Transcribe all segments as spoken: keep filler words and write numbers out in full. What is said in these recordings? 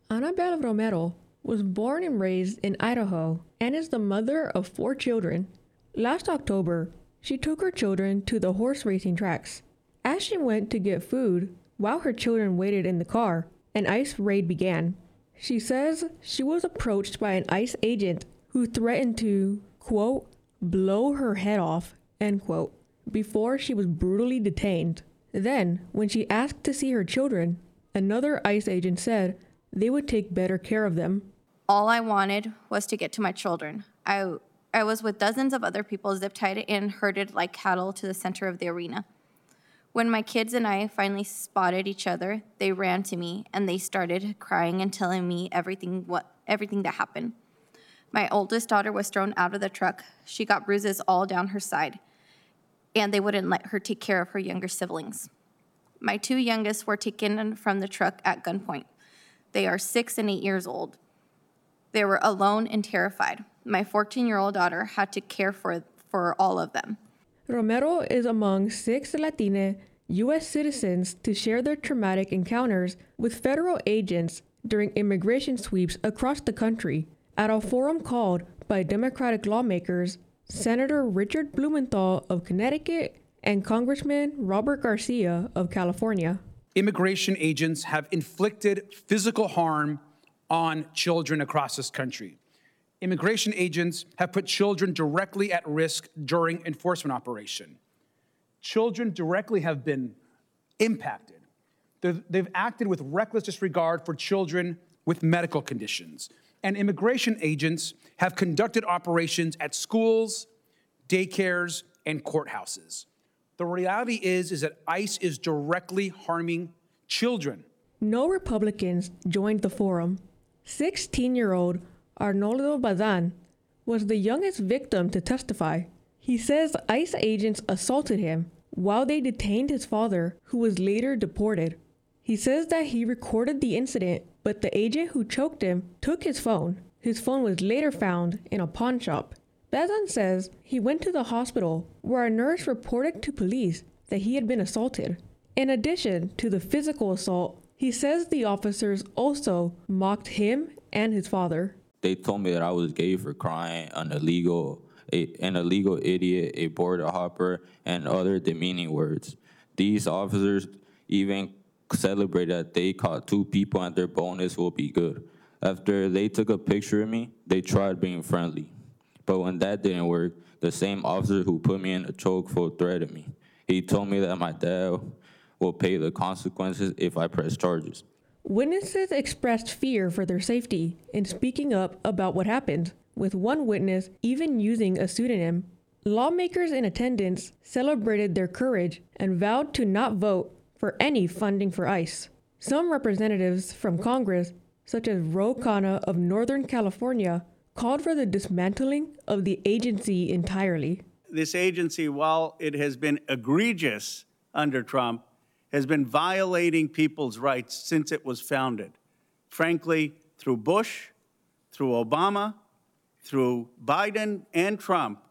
Annabelle Romero was born and raised in Idaho and is the mother of four children. Last October, she took her children to the horse racing tracks. As she went to get food, while her children waited in the car, an ICE raid began. She says she was approached by an ICE agent who threatened to, quote, blow her head off, end quote, before she was brutally detained. Then, when she asked to see her children, another ICE agent said they would take better care of them. All I wanted was to get to my children. I, I was with dozens of other people zip-tied and herded like cattle to the center of the arena. When my kids and I finally spotted each other, they ran to me and they started crying and telling me everything what everything that happened. My oldest daughter was thrown out of the truck. She got bruises all down her side, and they wouldn't let her take care of her younger siblings. My two youngest were taken from the truck at gunpoint. They are six and eight years old. They were alone and terrified. My fourteen-year-old daughter had to care for, for all of them. Romero is among six Latina U S citizens to share their traumatic encounters with federal agents during immigration sweeps across the country at a forum called by Democratic lawmakers Senator Richard Blumenthal of Connecticut and Congressman Robert Garcia of California. Immigration agents have inflicted physical harm on children across this country. Immigration agents have put children directly at risk during enforcement operation. Children directly have been impacted. They've, they've acted with reckless disregard for children with medical conditions. And immigration agents have conducted operations at schools, daycares, and courthouses. The reality is, is that ICE is directly harming children. No Republicans joined the forum. sixteen-year-old Arnoldo Bazan was the youngest victim to testify. He says ICE agents assaulted him while they detained his father, who was later deported. He says that he recorded the incident, but the agent who choked him took his phone. His phone was later found in a pawn shop. Bazan says he went to the hospital where a nurse reported to police that he had been assaulted. In addition to the physical assault, he says the officers also mocked him and his father. They told me that I was gay for crying, an illegal, a, an illegal idiot, a border hopper, and other demeaning words. These officers even celebrated that they caught two people and their bonus will be good. After they took a picture of me, they tried being friendly. But when that didn't work, the same officer who put me in a chokehold threatened me. He told me that my dad will pay the consequences if I press charges. Witnesses expressed fear for their safety in speaking up about what happened, with one witness even using a pseudonym. Lawmakers in attendance celebrated their courage and vowed to not vote for any funding for ICE. Some representatives from Congress, such as Ro Khanna of Northern California, called for the dismantling of the agency entirely. This agency, while it has been egregious under Trump, has been violating people's rights since it was founded. Frankly, through Bush, through Obama, through Biden and Trump,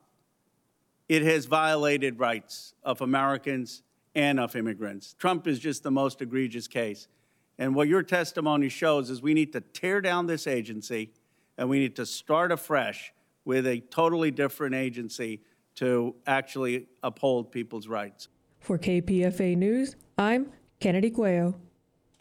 it has violated rights of Americans and of immigrants. Trump is just the most egregious case. And what your testimony shows is we need to tear down this agency and we need to start afresh with a totally different agency to actually uphold people's rights. For K P F A News, I'm Kennedy Cuello.